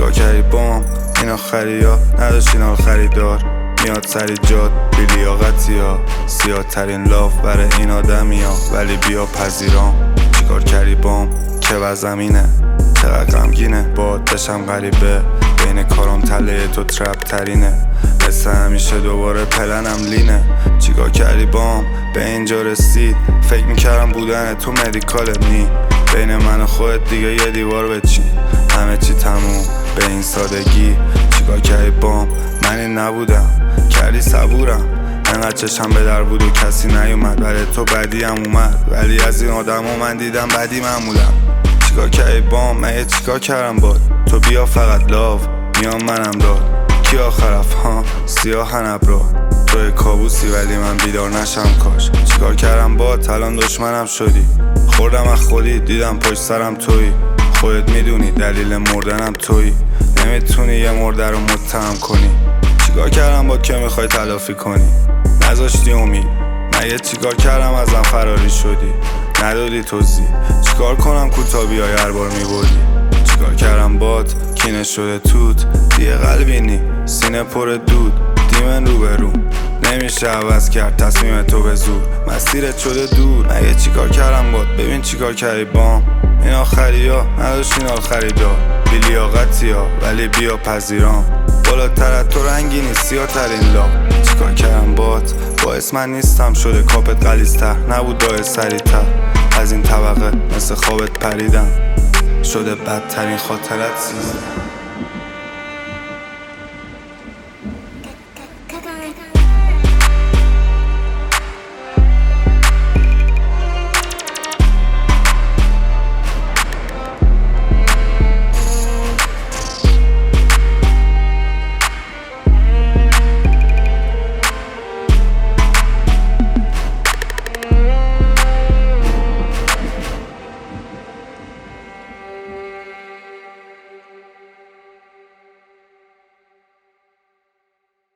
چیکار کردی بام این آخری ها نداشت اینا خریدار میاد سری جاد بی لیاقتی ها سیاه ترین لاف برای این آدمی ها ولی بیا پذیرام چیکار کردی بام که وزمینه چقدر غمگینه باد بشم غریبه بین کارم تله تو ترپ ترینه مثل همیشه دوباره پلنم لینه چیکار کردی بام به اینجا رسید فکر میکردم بودن تو مدیکال نی بین من و خودت دیگه یه دیوار بچین همه چی تموم به این سادگی چیکار کردی بام من این نبودم کردی صبورم انقدر چشم به در بود و کسی نیومد ولی تو بدی هم اومد ولی از این آدم ها من دیدم بدی معمولم چیکار کردی بام من چیکار کردم باد تو بیا فقط لاو میام منم داد کی آخرف ها سیاه ابرا توی کابوسی ولی من بیدار نشم کاش چیکار کردم باد الان دشمنم شدی خوردم از خودی دیدم پشت سرم تویی خودت میدونی دلیل مردنم تویی نمیتونی یه مرده رو متهم کنی چیکار کردم با که میخوای تلافی کنی نذاشتی امید مگه چیکار کردم ازم فراری شدی ندادی توضیح چیکار کنم کوتابی های هر بار میبردی چیکار کردم باد کینه شده توت دیگه قلبی نی سینه پر دود دیمن رو به رو نمیشه عوض کرد تصمیم تو به زور مسیرت شده دور مگه چیکار کردم باد ببین چیکار کردی بام این آخری ها نداشت این خریدار بی لیاقتی ها ولی بیا پذیرام بالاتر از تو رنگی نیست سیاه ترین لا چیکار کردم باد باعث من نیستم شده کاپت غلیظ‌تر نبود دای سریع‌تر از این طبقه مثل خوابت پریدم شده بدترین خاطرت سیزم